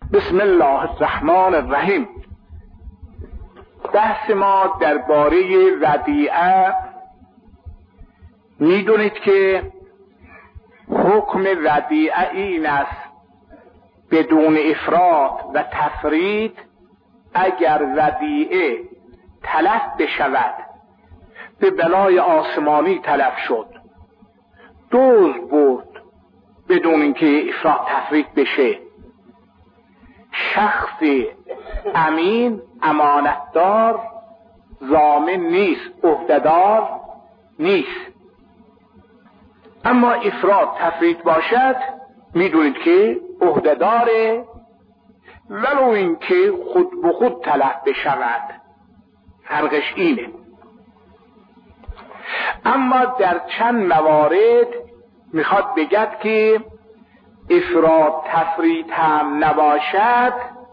بسم الله الرحمن الرحیم. بحث ما درباره ودیعه، میدونید که حکم ودیعه این است بدون افراط و تفرید اگر ودیعه تلف بشود، به بلای آسمانی تلف شد، دزد برد بدون اینکه افراط تفرید بشه، شخص امین امانتدار ضامن نیست، عهده‌دار نیست. اما افراط تفرید باشد، میدونید که عهده‌داره، ولو اینکه خود به خود تلف بشود، فرقش اینه. اما در چند موارد میخواد بگد که افراط تفرید هم نباشد،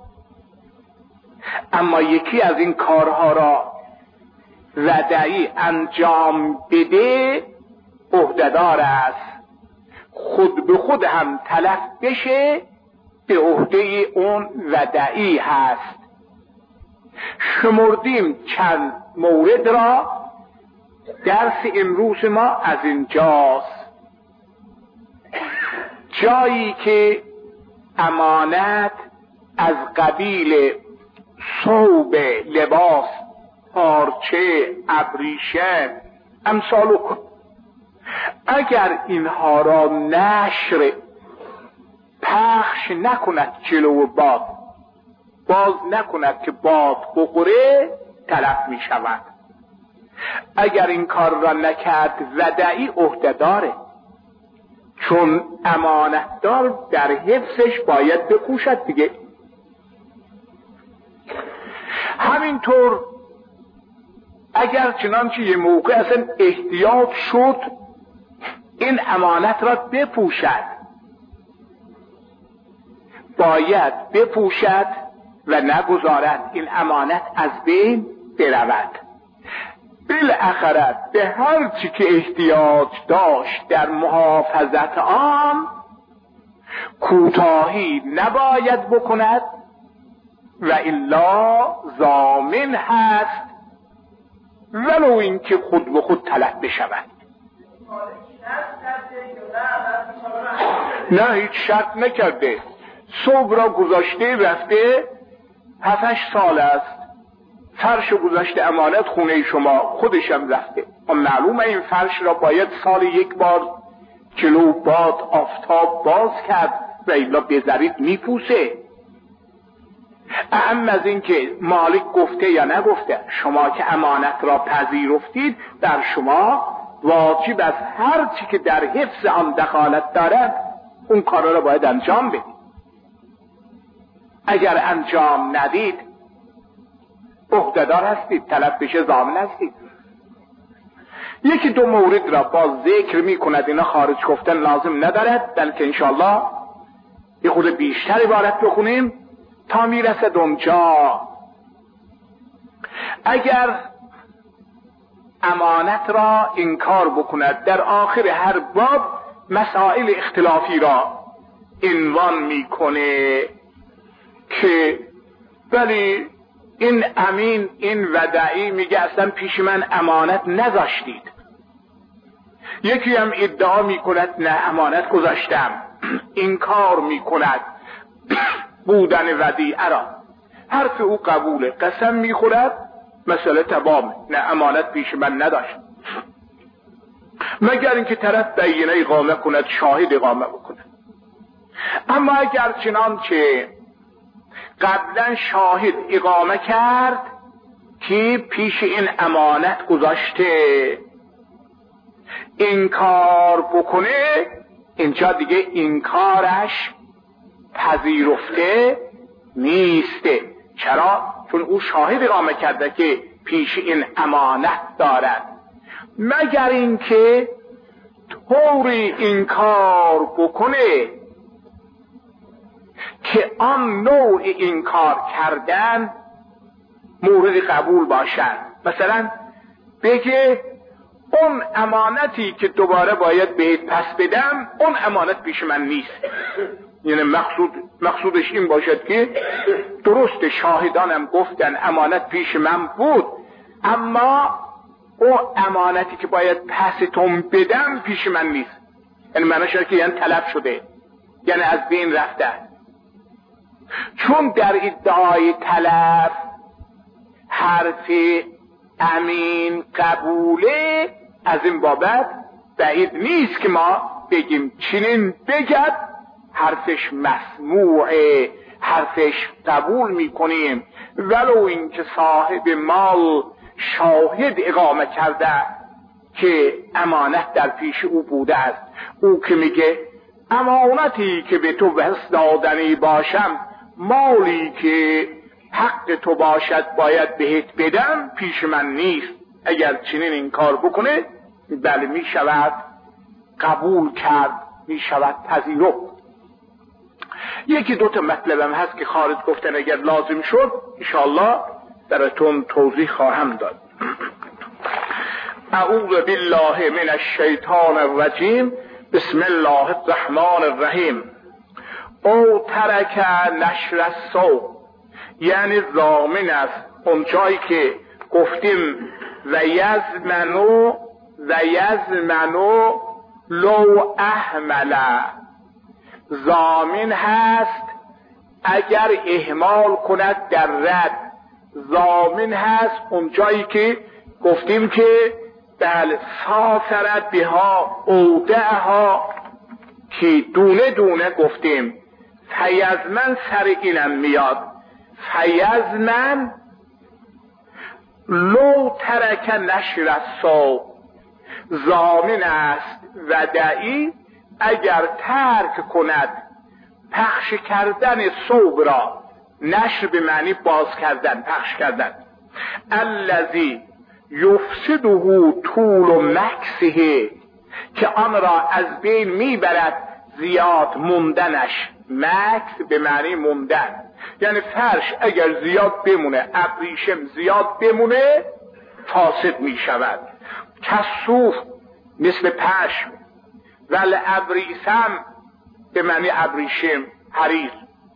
اما یکی از این کارها را ودیعی انجام بده، عهده‌دار است، خود به خود هم تلف بشه، به عهده اون ودیعی هست. شمردیم چند مورد را، درس امروز ما از اینجاست. جایی که امانت از قبیل ثوب، لباس، پارچه، ابریشم، امثال کن، اگر اینها را نشر پخش نکند جلو باد، باز نکند که باد بخوره، تلف می شود. اگر این کار را نکرد، ودیعی عهده‌داره، چون امانتدار در حفظش باید بکوشد دیگه. همینطور اگر چنانچه یه موقع اصلا احتیاط شد این امانت را بپوشد، باید بپوشد و نگذارد این امانت از بین برود. بالاخره به هر چی که احتیاج داشت در محافظت آن کوتاهی نباید بکند، و الا ضامن هست، ولو اینکه خود به خود تلف بشود. نه، هیچ شرط نکرده، صبح را گذاشته رفته، 7-8 سال است، فرش گذاشته امانت خونه شما، خودشم رفته. معلومه این فرش را باید سال یک بار جلو باد آفتاب باز کرد و الا بذارید میپوسه. اهم از این که مالک گفته یا نگفته، شما که امانت را پذیرفتید، در شما واجب از هر چی که در حفظ آن دخالت دارد اون کارا را باید انجام بدید. اگر انجام ندید عهده‌دار هستید، تلف بشه ضامن هستید. یکی دو مورد را باز ذکر می کند، اینا خارج گفتن لازم ندارد، بلکه انشاءالله یه خود بیشتر عبارت بخونیم تا میرسد اونجا. اگر امانت را انکار بکند، در آخر هر باب مسائل اختلافی را عنوان میکنه که ولی این امین، این ودیعی میگه اصلا پیش من امانت نذاشتید. یکی هم ادعا میکند نه امانت گذاشتم، انکار میکند بودن ودیعه را، حرف او قبوله، قسم میخورد، مسئله تمام، نه امانت پیش من نداشت، مگر اینکه طرف بینه اقامه کند، شاهد اقامه بکند. اما اگر چنانچه قبلا شاهد اقامه کرد که پیش این امانت گذاشته، انکار بکنه، اینجا دیگه انکارش پذیرفته نیسته. چرا؟ چون او شاهد اقامه کرده که پیش این امانت دارد، مگر اینکه طوری انکار بکنه که آن نوع انکار کردن مورد قبول باشد. مثلا بگه اون امانتی که دوباره باید بهت پس بدم، اون امانت پیش من نیست، یعنی مقصودش این باشد که درست شاهدانم گفتن امانت پیش من بود، اما او امانتی که باید پستون بدم پیش من نیست. یعنی معنی شده که یعنی طلب شده، یعنی از بین رفته. چون در ادعای طلب حرف امین قبوله، از این بابت بعید نیست که ما بگیم چنین بگد حرفش مسموعه، حرفش قبول میکنیم، ولو اینکه صاحب مال شاهد اقامه کرده که امانت در پیش او بوده است. او که میگه امانتی که به تو بس دادنی باشم، مالی که حق تو باشد باید بهت بدم پیش من نیست. اگر چنین این کار بکنه بله می شود قبول کرد، می شود پذیرفت. یکی دو تا مطلبم هست که خارج گفتن اگر لازم شد انشاءالله براتون توضیح خواهم داد. اعوذ بالله من الشیطان الرجیم، بسم الله الرحمن الرحیم. او ترک نشر الصوت، یعنی ضامن است اون جایی که گفتیم و یزمنو لو احمل، ضامن هست اگر اهمال کند در رد. ضامن هست اون جایی که گفتیم که بل سافرت بها اودعها، که دونه دونه گفتیم. فیزمن سر اینم میاد، فیزمن لو ترک نشر الصوت، ضامن است ودعی اگر ترک کند پخش کردن صوب را. نشر به معنی باز کردن، پخش کردن. الذی یفسده طول مکثه، که آن را از بین میبرد زیاد موندنش. مکث به معنی موندن، یعنی فرش اگر زیاد بمونه، ابریشم زیاد بمونه فاسد می شود. کسوف مثل پشم، ول ابریسم به معنی ابریشم، حریر.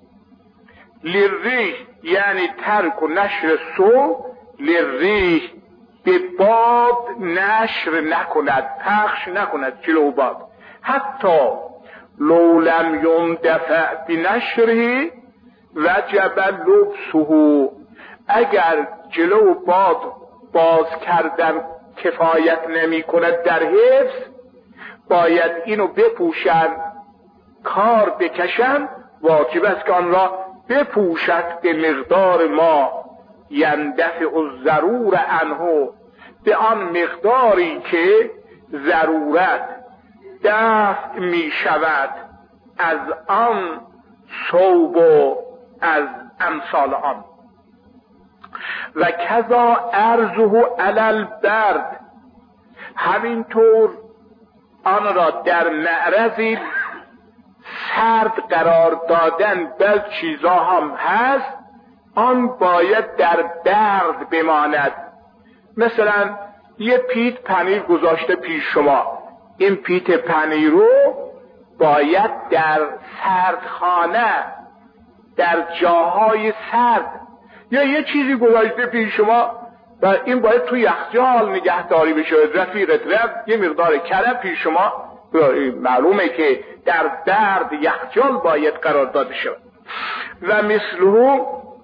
لریح یعنی ترک و نشر سو، لریح به باد نشر نکند، پخش نکند جلو باد. حتی لو لم یندفع بنشره وجب لبسه، اگر جلو باد باز کردن کفایت نمی کند در حفظ، باید اینو بپوشن، کار بکشن، واجب است که آن را بپوشد به مقدار ما یندفع الضرور عنه، به آن مقداری که ضرورت دفع می شود از آن ثوب و از امثال آن. و کذا عرضه علی البرد، همینطور آن را در معرض سرد قرار دادن بل چیزا هم هست، آن باید در برد بماند. مثلا یه پیت پنیر گذاشته پیش شما، این پیت پنیر رو باید در سردخانه، در جاهای سرد، یا یه چیزی گذاشته پیش شما و این باید توی یخچال نگهداری بشه. رفیق رفت یه مقدار کرم پیش شما، معلومه که در درد یخچال باید قرار داده شود. و مثله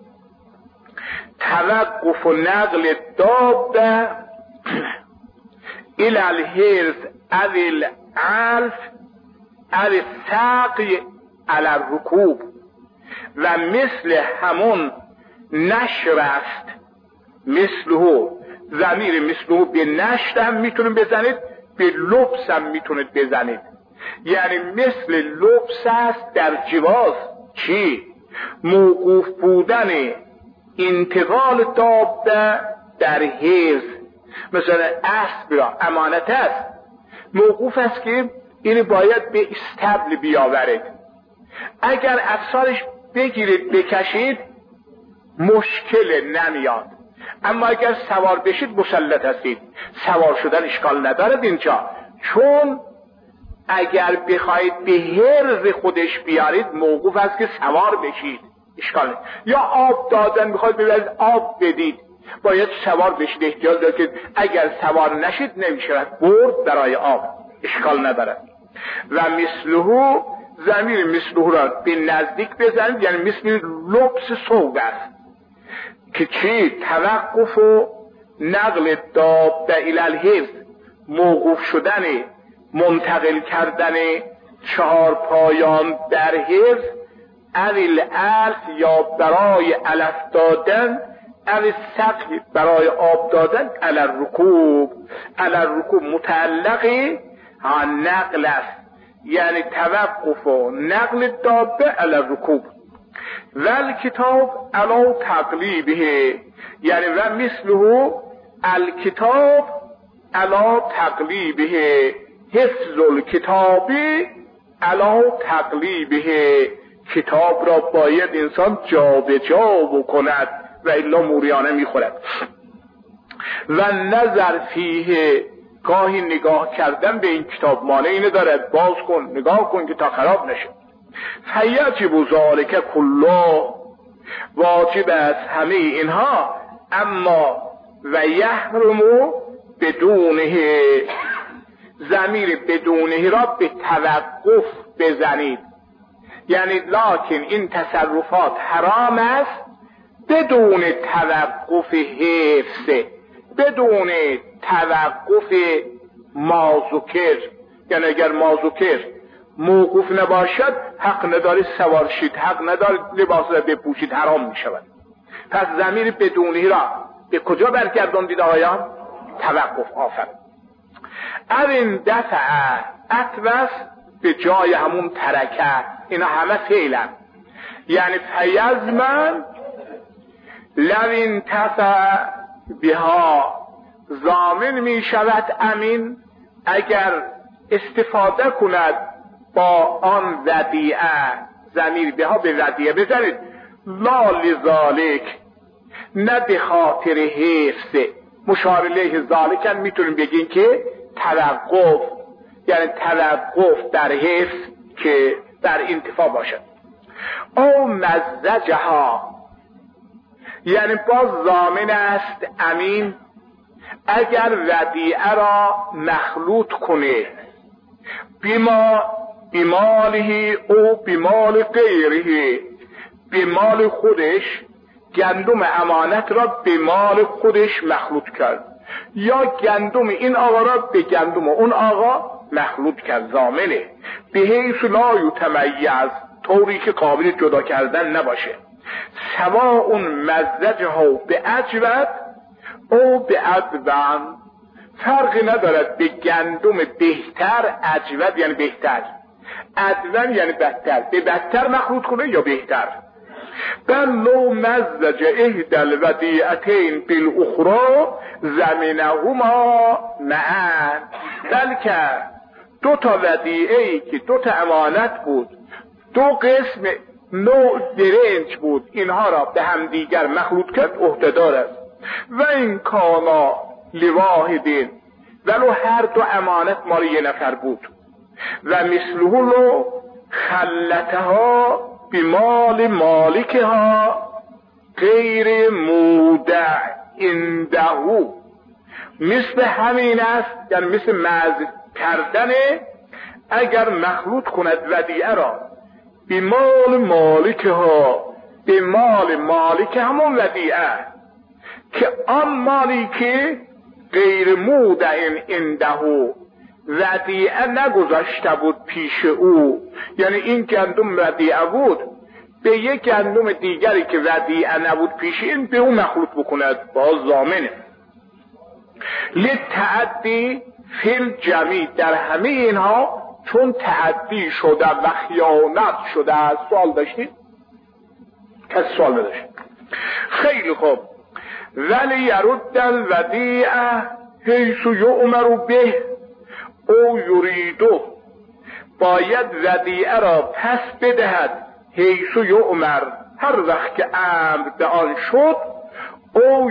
توقف نقل دابه الى الحرث او العلف او السقی علی الرکوب. و مثل همون نشر است، مثله ضمیر مثله به نشر هم میتونید بزنید، به لبس هم میتونید بزنید. یعنی مثل لبس است در جواز چی؟ موقوف بودن انتقال دابه در حیض. مثلا اسب را امانت است، موقوف است که این باید به استبل بیاورید. اگر افسارش بگیرید بکشید مشکل نمیاد، اما اگر سوار بشید مسلط هستید. سوار شدن اشکال ندارد اینجا، چون اگر بخواید به حرز خودش بیارید موقوف است که سوار بشید، اشکال نیست. یا آب دادن بخواید ببرید آب بدید، باید سوار بشید، احتیاج دارید که اگر سوار نشید نمیشود برد برای آب، اشکال ندارد. و مثله، ضمیر مثله را به نزدیک بزنید، یعنی مثل لبس صوب است که چی؟ توقف و نقل دابه الی الحرز، موقوف شدن، منتقل کردن چهار پایان در حرز، اویل الف یا برای علف دادن، اویل سقی برای آب دادن، علی الرکوب. علی الرکوب متعلق نقل است، یعنی توقف و نقل دابه علی الرکوب. ول کتاب علی تقلیبه، یعنی و مثله الکتاب علی تقلیبه، حفظ الکتاب علی تقلیبه، کتاب را باید انسان جا به جا بکند و الا موریانه میخورد. و نظر فیه، گاهی نگاه کردن به این کتاب مانع اینه دارد، باز کن نگاه کن که تا خراب نشه. فیجب ذالک کلا، واجب است همه اینها، اما و یحرم بدونه، ضمیر بدونه را به توقف بزنید، یعنی لکن این تصرفات حرام است بدون توقف حفظ، بدون توقف مازوکر، یعنی اگر مازوکر موقوف نباشد حق نداری سوار شید، حق نداری لباس را بپوشید، حرام می شود. پس ضمیر بدونه را به کجا برگرداندید آقایان؟ توقف. آفر این دفعه اتوس به جای همون ترکه، اینا همه فعلا، یعنی فیزمن لوین تفع بها، ضامن می شود امین اگر استفاده کند با آن ودیعه، ضمیر بها به ودیعه بزنید، لا لذالک، نه به خاطر حفظ، مشار الیه ذالکن میتونیم بگیم که توقف، یعنی توقف در حفظ که در انتفاع باشد. او مزجها، یعنی باز ضامن است امین اگر ودیعه را مخلوط کنه بماله او بمال غیره، به مال خودش، گندم امانت را به مال خودش مخلوط کرد، یا گندم این آقا را به گندم اون آقا مخلوط کرد، ضامنه. به حیث لا یتمیز، طوری که قابل جدا کردن نباشه. سواء مزجها به اجود او به ادون، فرقی ندارد به گندم بهتر، اجود یعنی بهتر، ادون یعنی بدتر، به بدتر مخلوط کنه یا بهتر. بل لو مزج احدى الودیعتین بالاخرى زمنهما معا، بلکه دو تا ودیعه‌ای که دو تا امانت بود، دو قسم نوع برنج بود، اینها را به هم دیگر مخلوط کرد، عهده‌دار است. و این کانا لواحدین، ولو هر دو امانت مال یه نفر بود. و مثله لو خلتها بمال مالکها غیر مودع عنده، مثل همین است، یعنی مثل مزج کردن اگر مخلوط کند ودیعه را بمال مالکها، به مال مالک همون ودیعه، که آن مالی که غیر مودع عنده، ودیعه نگذاشته بود پیش او، یعنی این گندم ودیعه بود، به یک گندم دیگری که ودیعه نبود پیش این به اون مخلوط بکند، باز ضامنه. لتعدی فی الجمیع، در همه اینها چون تعدی شده و خیانت شده. سوال داشتید؟ کسی سوال نداشت؟ خیلی خوب. ولی یرد الودیعه حیث یؤمر به او یریدو، باید ودیعه را پس بدهد حیث یؤمر، هر وقت که امر به آن شد، او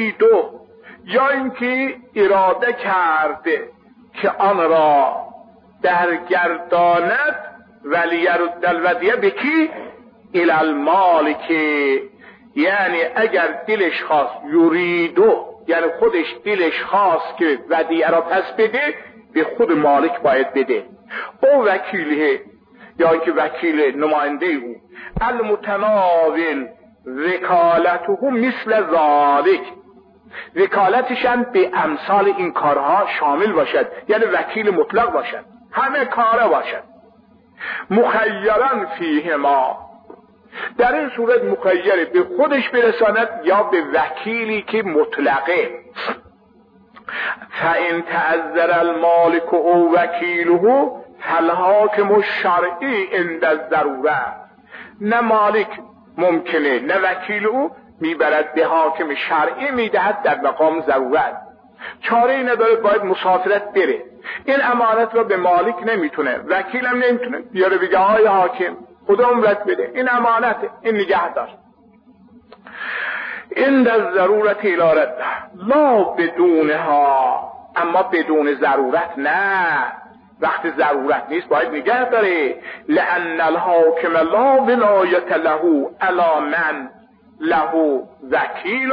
یریدو، یا اینکه اراده کرده که آن را درگرداند ولی یرد الودیه بکی الی المالک، یعنی اگر دلش خواست یریدو، یعنی خودش دلش خواست که ودیعه را پس بده، به خود مالک باید بده. او وکیله، یا که وکیل نماینده او، المتناول وکالته مثل ذالک، وکالتش هم به امثال این کارها شامل باشد، یعنی وکیل مطلق باشد، همه کاره باشد. مخیرا فیهما، در این صورت مخیر به خودش برساند یا به وکیلی که مطلقه. فإن تعذر المالک او وکیله فالحاکم الشرعی عند الضروره، نه مالک ممکنه نه وکیل او میبرد به حاکم شرعی میدهد در مقام ضرورت، چاره ای نداره، باید مسافرت بره. این امانت را به مالک نمیتونه، وکیلم نمیتونه بیاره بگه آقای حاکم خدا عمرت بده، این امانته، این نگه دار. این در ضرورت الارت لا بدونها، اما بدون ضرورت نه، وقتی ضرورت نیست باید نگه داره. لأن الحاکم لا ولایت له علی من له وکیل،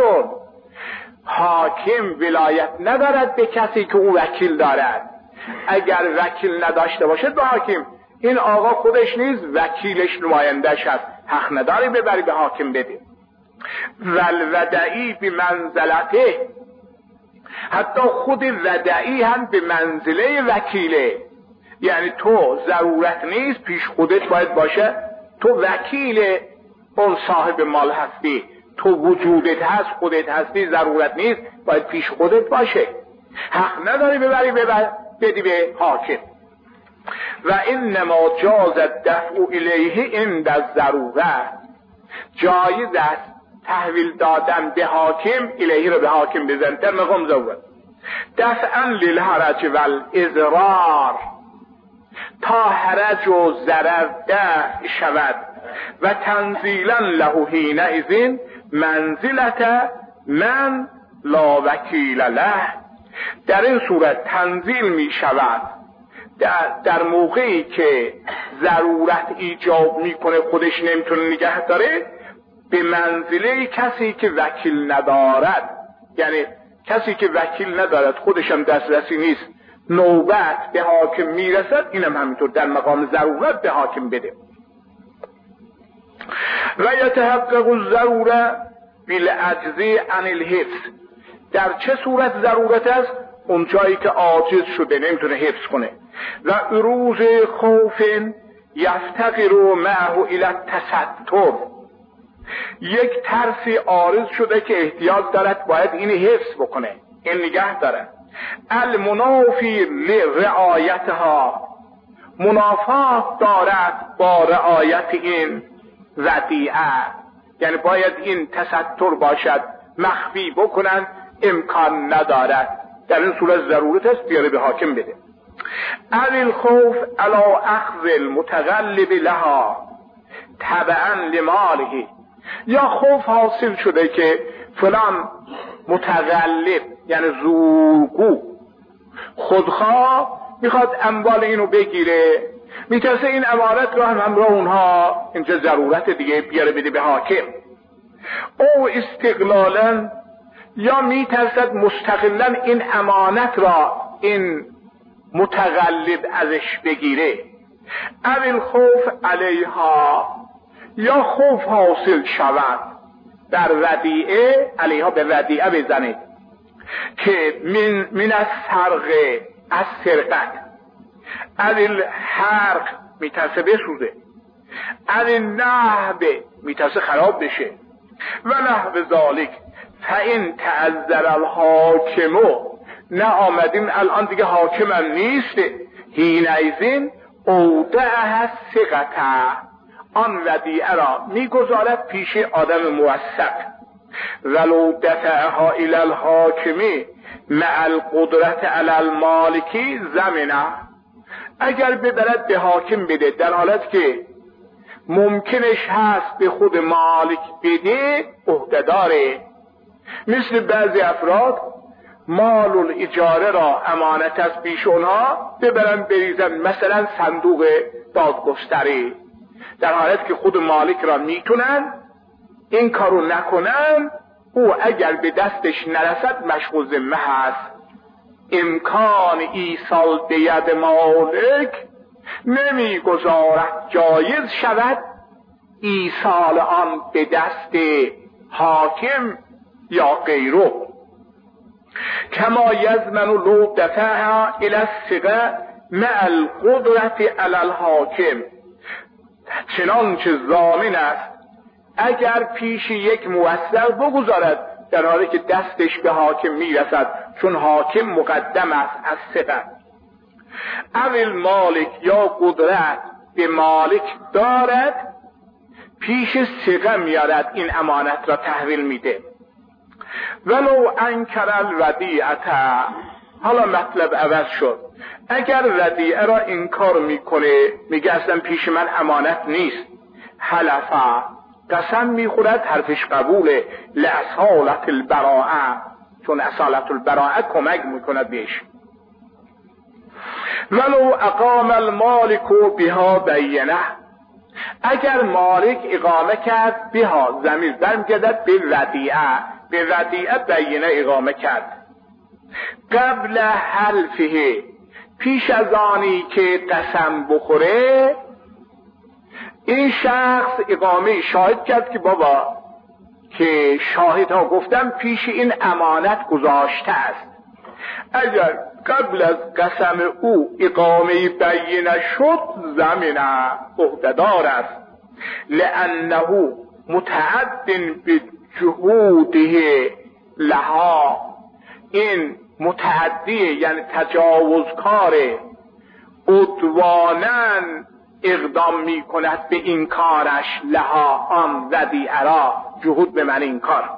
حاکم ولایت ندارد به کسی که او وکیل دارد. اگر وکیل نداشته باشد به حاکم، این آقا خودش نیست، وکیلش نمایندهش هست، حق نداری ببری به حاکم بده. والودعی به منزلته، حتی خود ودعی هم به منزله وکیله، یعنی تو ضرورت نیست پیش خودت باید باشه، تو وکیل اون صاحب مال هستی، تو وجودت هست، خودت هستی، ضرورت نیست باید پیش خودت باشه، حق نداری ببری بدی به حاکم. و انما جاز الدفع الیه عند الضروره، جایز است تحویل دادن به حاکم، الیه رو به حاکم بزن در مقام ضرورت، دفعا للحرج والاضرار، تا حرج و ضرر دفع شود، و تنزیلا له حینئذ منزلت من لا وکیل له، در این صورت تنزیل می شود در موقعی که ضرورت ایجاب میکنه خودش نمیتونه نگه داره، به منزله کسی که وکیل ندارد، یعنی کسی که وکیل ندارد خودش هم دسترسی نیست، نوبت به حاکم میرسد، اینم همینطور در مقام ضرورت به حاکم بده. و یتحقق الضروره بالعجز عن الحفظ، در چه صورت ضرورت است؟ اون جایی که عاجز شده نمیتونه حفظ کنه. و عروض خوف یفتقر معه الی التستر، یک ترسی عارض شده که احتیاج دارد باید این حفظ بکنه، این نگه داره. المنافی لرعایتها، منافات دارد با رعایت این ودیعه، یعنی باید این تستر باشد، مخفی بکنن امکان ندارد، در این صورت ضرورت است بیاره به حاکم بده. الخوف علی اخذ المتغلب لها تبعا لماله، یا خوف حاصل شده که فلان متغلب یعنی زورگو خودخواه میخواد اموال اینو بگیره، میترسه این امانت رو هم همراه اونها، اینجا ضرورت دیگه بیاره بده به حاکم. او استقلالا، یا میترسد مستقلا این امانت را این متغلب ازش بگیره. اول خوف علیها، یا خوف حاصل شود در ودیعه، علیها به ودیعه بزنید که من از سرقه، از سرقت، اول حرق میترسه بسوزه، اول نهب میترسه خراب بشه، و نحو ذالک. فإن تعذر الحاکم، نه آمدیم الان دیگه حاکمم نیست، حینئذ اودعها ثقة، آن ودیعه را میگذارد پیش آدم موثق. ولو دفعها الی الحاکم مع القدرت علی المالک زمنه، اگر ببرد به حاکم بده در حالت که ممکنش هست به خود مالک بده، عهده‌داره. مثل بعضی افراد مال الاجاره را امانت از پیش اونها ببرن بریزن مثلا صندوق دادگستری، در حالت که خود مالک را میتونن این کارو نکنن، او اگر به دستش نرسد مشغول ذمه هست. امکان ایصال به ید مالک نمیگذارد جایز شود ایصال آن به دست حاکم یا غیره. کما یضمن لو دفعها الی الثقه مع القدرة علی الحاکم، چنانچه ضامن است اگر پیش یک موثق بگذارد در حالی که دستش به حاکم میرسد، چون حاکم مقدم است از ثقه. اول مالک یا قدرت به مالک دارد پیش ثقه میارد، این امانت را تحویل میده. ولو انکر الودیعه، حالا مطلب عوض شد، اگر ودیعه را انکار میکنه، میگه اصلا پیش من امانت نیست، حلفا قسم میخورد، حرفش قبوله، لاصالت البراءه، چون اصالت البراءه کمک میکند بهش. ولو اقام المالک بها بینه، اگر مالک اقامه کرد بها، ضمیر برمیگردد به ودیعه، به ودیعه بینه اقامه کرد، قبل حلفه، پیش از آنی که قسم بخوره، این شخص اقامه شاهد کرد که بابا که شاهدها گفتن پیش این امانت گذاشته است. اگر قبل از قسم او اقامه بینه شد، زمینه عهده‌دار است، لانه متعد به جهوده لها، این متعدی یعنی تجاوزکاره، عدواناً اقدام می کند به این کارش، لها آن ودیعه را، جهود به من این کار.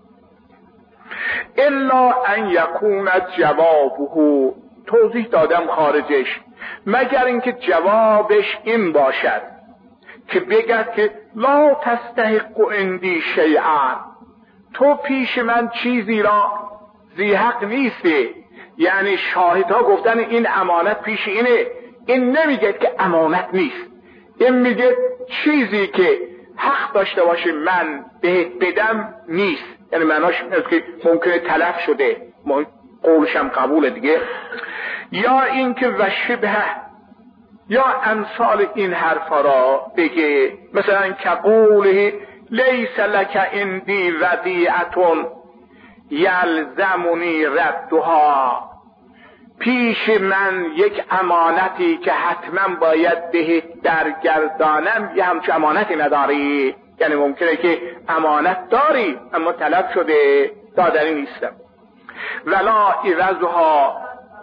الا ان یکون جوابه، توضیح دادم خارجش، مگر اینکه جوابش این باشد که بگد که لا تستحق عندی شیئا، تو پیش من چیزی را ذی حق نیستی، یعنی شاهدها گفتن این امانت پیش اینه، این نمیگه که امانت نیست، این میگه چیزی که حق داشته باشه من بهت بدم نیست، یعنی معناش اینه که ممکنه تلف شده، قولشم قبوله دیگه. یا اینکه و شبه، یا امثال این حرفا را بگه، مثلا که قوله لیس لک عندی ودیعة یلزمنی ردها، پیش من یک امانتی که حتما باید بهت درگردانم، یه همچه امانتی نداری، یعنی ممکنه که امانت داری اما تلف شده، دادنی نیستم. ولا عوضها،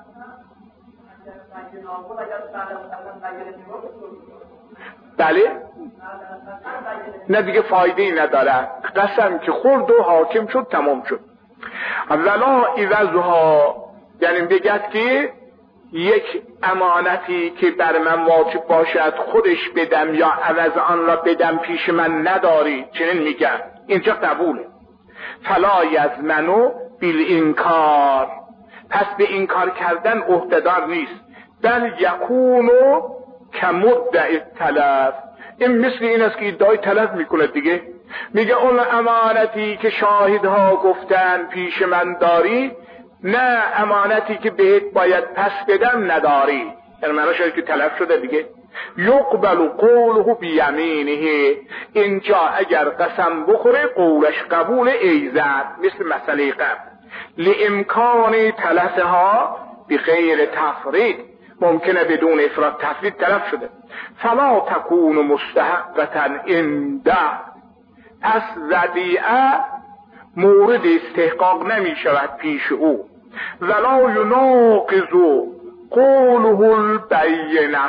بله نه دیگه فایده ای نداره، قسم که خورد و حاکم شد تمام شد. ولا عوضها یعنی بگد که یک امانتی که بر من واجب باشد خودش بدم یا عوض آن را بدم پیش من نداری، چنین میگم، اینجا قبوله. فلا یضمنو بالانکار، پس به انکار کردن عهده‌دار نیست، بل یکونو کمدعی تلف، این مثل این است که ادعای تلف میکنه دیگه، میگه اون امانتی که شاهدها گفتن پیش من داری، نه امانتی که بهت باید پس بدم نداری، یعنی معناش که تلف شده دیگه. یقبل قوله بیمینه، اینجا اگر قسم بخوره قولش قبول ایزد، مثل مسئله قبل. لامکان تلفها بغیر تفرید، ممکنه بدون افراد تفرید تلف شده. فلا تکون مستحقتا عنده، پس ودیعه مورد استحقاق نمی شود پیش او. ولا یناقض قوله البینه،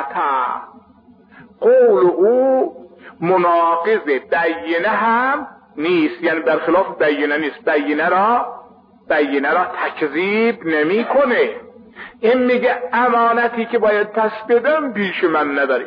قول او مناقض بینه هم نیست، یعنی برخلاف بینه نیست، بینه را تکذیب نمی کنه. این میگه امانتی که باید پس بدم پیش من نداری.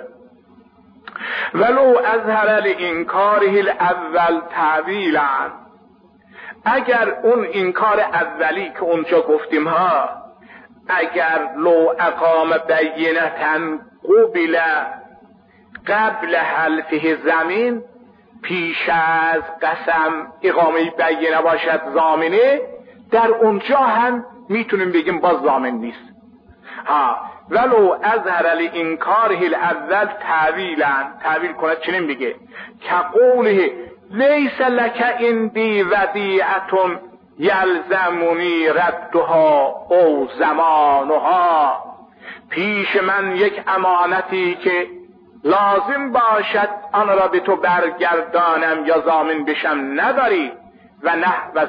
ولو اظهر لانکاره الاول تعویلا، اگر اون انکار اولی که اونجا گفتیم ها، اگر لو اقام بینتن قبل قبل حلفه زمین، پیش از قسم اقامه بینه باشد ضامنه، در اونجا هم میتونیم بگیم باز ضامن نیست. ولو اظهر الانکاره الاول تعویل کند چنین بگه که قوله لیس لک عندی ودیعة یلزمنی ردها او زمانها، پیش من یک امانتی که لازم باشد آن را به تو برگردانم یا ضامن بشم نداری. و نحو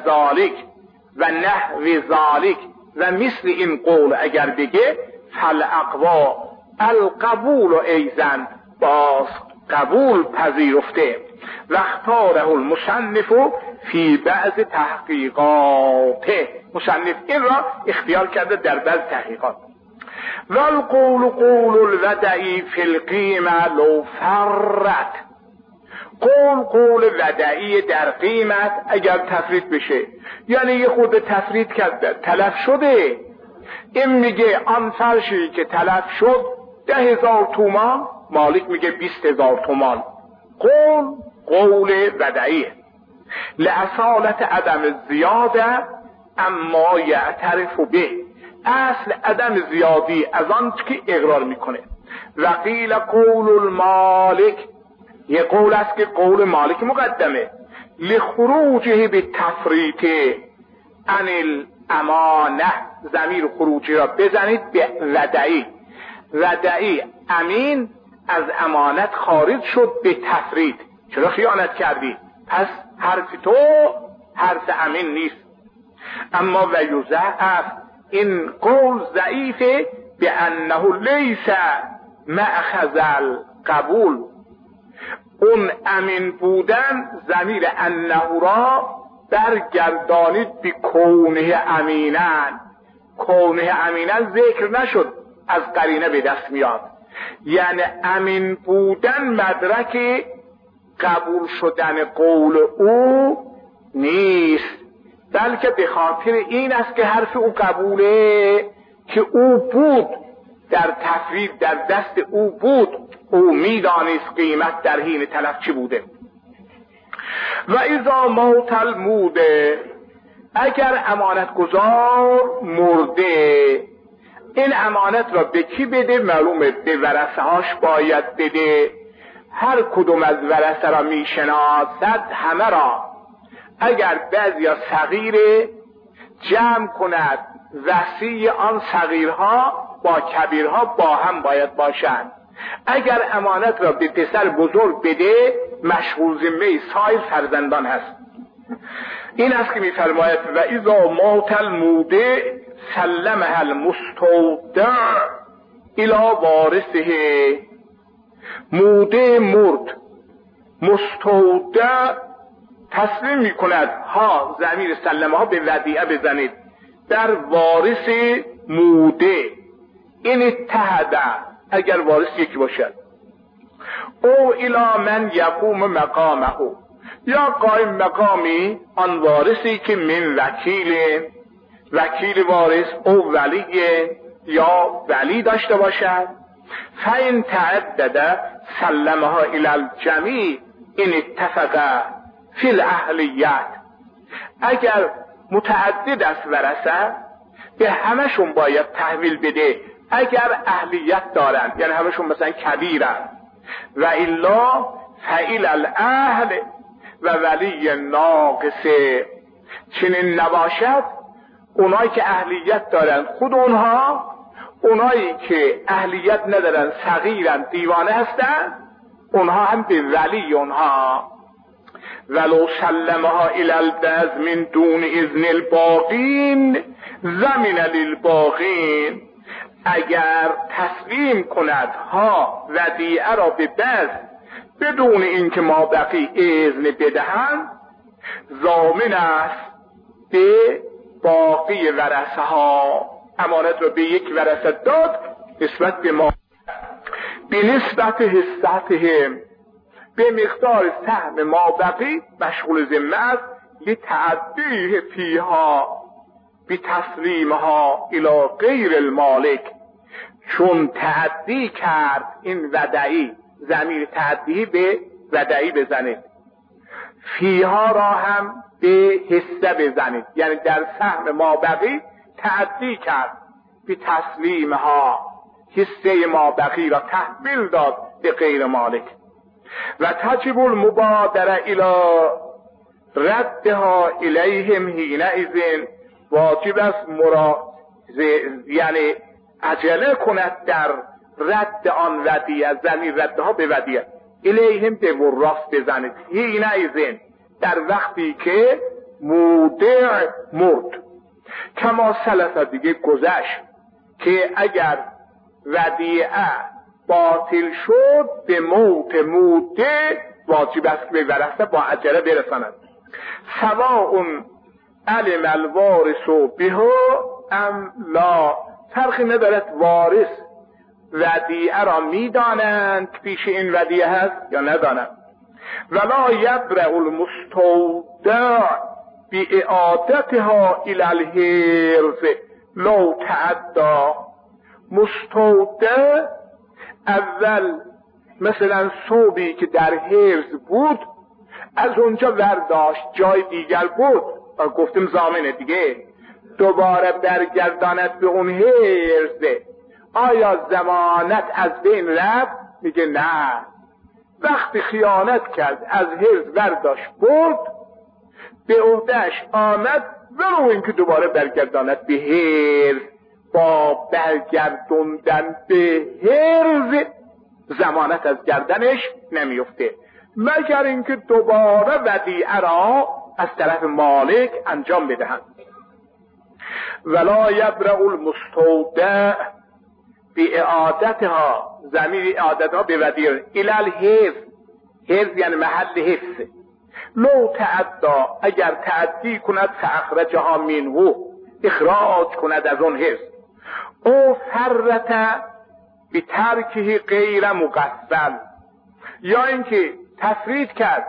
ذالک و مثل این قول اگر بگه فالاقوا القبول ایضا، باز قبول پذیرفته. و اختاره المصنف فی بعض تحقیقاته، مصنف این را اختیار کرده در بعض تحقیقات. والقول قول الودعی فی القیمه لو فرت، قول ودعی در قیمت اگر تفرید بشه، یعنی یه خود تفرید کرده تلف شده، این میگه آن فرشی که تلف شد 10,000 تومان، مالک میگه 20,000 تومان. قول ودعیه لأصالت عدم زیاده اما یعترف به، اصل عدم زیادی از آن که اقرار میکنه. و قیل قول المالک، یه قول است که قول مالک مقدمه، لخروجه به تفریط عن الامانه، ضمیر خروجی را بزنید به ودعی امین از امانت خارج شد به تفریط، چرا خیانت کردی، پس حرف تو حرف امین نیست. اما و یضعف، این قول ضعیفه به انه لیس مأخذ القبول، اون امین بودن ضمیر انه را برگردانید به کونه امینن. کونه امینن ذکر نشد، از قرینه به دست میاد، یعنی امین بودن مدرک قبول شدن قول او نیست، بلکه به خاطر این است که حرف او قبوله که او بود، در تفرید در دست او بود، او میدانست قیمت در حین تلف چی بوده. و اذا موت الموده، اگر امانت گذار مرده، این امانت را به کی بده؟ معلومه به ورثه هاش باید بده. هر کدوم از ورثه را میشناسد همه را. اگر بعضی صغیره جمع کند، وصی آن صغیرها با کبیرها با هم باید باشند. اگر امانت را به پسر بزرگ بده، مشغول ذمه سایر فرزندان هست. این است که میفرماید و اذا موت الموده سلمها المستودع الی وارثه، موده مرد، مستودع تسلیم میکند، ها ضمیر سلمه ها به ودیعه بزنید، در وارث موده. این اتحده، اگر وارث یکی باشد، او الی من یقوم مقامه، یا قائم مقامی آن وارثی که من وکیل وارث او ولی یا ولی داشته باشد. فین تعدد سلمها الی الجمیع این اتفق فی الاهلیت، اگر متعدد است ورثه به همشون باید تحویل بده اگر اهلیت دارند، یعنی همشون مثلا کبیرند. و الا فعیل الاهل و ولی ناقصه، چنین نباشد اونایی که اهلیت دارن خود اونایی که اهلیت ندارن صغیرن دیوانه هستن، اونها هم به ولی اونها. ولو سلمها الی البعض من دون اذن الباقین ضمن للباقین، اگر تسلیم کند ها ودیعه را به بعض بدون اینکه ما بقی اذن بدهند، ضامن است به باقی ورثه ها. امانت را به یک ورثه داد نسبت به ما، به نسبت حصتهم، به مقدار سهم ما بقی مشغول ذمه است، لتعدیه فیها بتسلیمها الی غیر المالک، چون تعدی کرد این ودعی، ضمیر تعدی به ودعی بزنید، فیها را هم به حصه بزنید، یعنی در سهم ما بقی تعدی کرد، بتسلیمها حصه ما بقی را تحویل داد به غیر مالک. و تجب المبادره الی ردها الیهم حینئذ، واجب است یعنی عجله کند در رد آن ودیعه، ضمیر ردها به ودیعه، الیهم به وراث بزنید، حینئذ در وقتی که مودع مرد، کما سلف دیگه گذشت که اگر ودیعه باطل شد به موت مودع واجب است که به ورثه با عجله برساند. سواء علم الوارث بها ام لا، فرقی ندارد وارث ودیعه را میدانند که پیش این ودیعه هست یا ندانند. ولا یبرأ المستودع باعادتها الی الحرز لو تعدی. مستودع اول مثلا ثوبی که در حرز بود از اونجا برداشت جای دیگر بود، گفتیم ضامنه دیگه، دوباره برگرداند به اون حرز، آیا ضمانت از بین رفت؟ میگه نه، وقتی خیانت کرد از حرز برداشت برد، به عهده‌اش آمد، ولو اینکه دوباره برگرداند به حرز، با برگردوندن به حرز ضمانت از گردنش نمیفته، مگر اینکه دوباره ودیعه را از طرف مالک انجام بدهند. ولا یبرأ المستودع باعادتها، ضمیر اعادتها به ودیعه الی الحرز، حرز یعنی محل حفظ، لو تعدی اگر تعدی کند فاخرجها منه، اخراج کند از اون حرز، او فرط بترکه غیر مقفل، یا اینکه تفرید کرد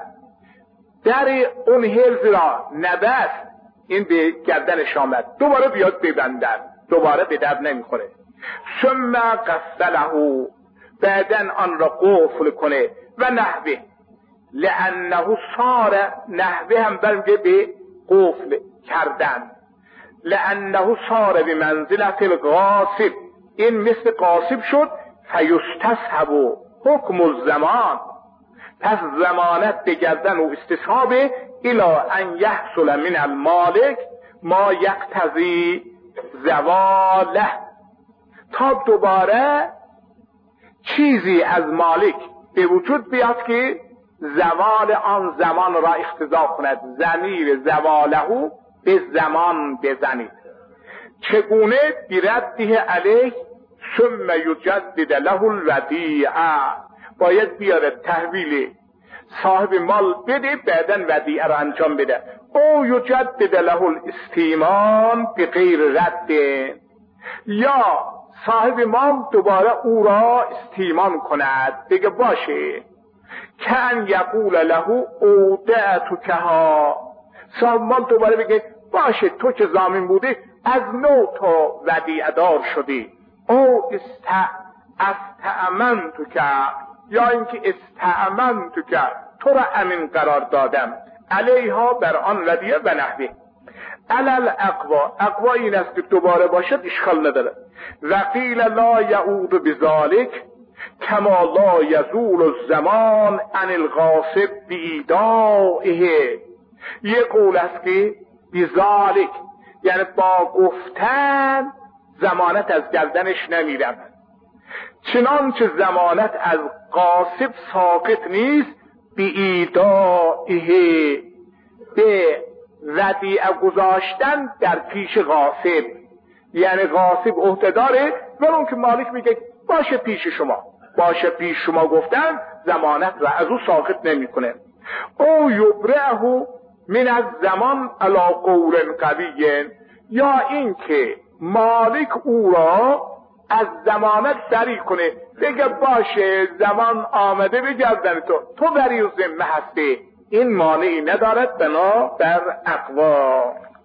در اون حرز را نبست، این به گردنش آمد، دوباره بیاد ببندن، دوباره به درد نمیخوره. ثم قفله، بعدن آن را قفل کنه، و نحوه لانه صار، نحوه هم برمیگه به قفل کردن، لانه صار بمنزلت الغاصب، این مثل غاصب شد، فیستصحب حکم الزمان، پس ضمانت به گردن و استصحاب الی ان یحصل من المالک ما یقتضی زواله، تا دوباره چیزی از مالک به وجود بیاد که زوال آن زمان را اقتضا کند. ضمیر زواله به زمان بزنید. چگونه؟ برده علیه ثم یجدد له الودیعه، باید بیاره تحویل صاحب مال بده، بعدن ودیعه را انجام بده. او یجدد له الاستیمان به غیر رد، یا صاحب مال دوباره او را استیمان کند، بگه باشه کن یقول له اودعتک ها، صاحب مال دوباره بگه باشه تو که ضامن بودی از نو تو ودیعه دار شدی. او استأمنتک، یا اینکه استأمنتک تو را امین قرار دادم، علیها بر آن ودیعه و نحوه. علل اقوا، اقوا این است که دوباره باشد اشکال نداره. و قیل لا یعود بذالک کما لا یزول الزمان عن الغاصب بایدائه. یه قول است که بذالک یعنی با گفتن ضمانت از گردنش نمیرود، چنانچه ضمانت از غاصب ساقط نیست بایدائه، به ودیعه گذاشتن در پیش غاصب، یعنی غاصب عهده‌داره ولی اون که مالک میگه باشه پیش شما، باشه پیش شما گفتن ضمانت را از او ساقط نمیکنه. او یبرئه من الزمان علی قول قوی، یا اینکه مالک او را از ضمانت بری کنه، بگه باشه زمان آمده به گردن تو بری و ذمه هستی، این مانعی ندارد بنا بر اقوا.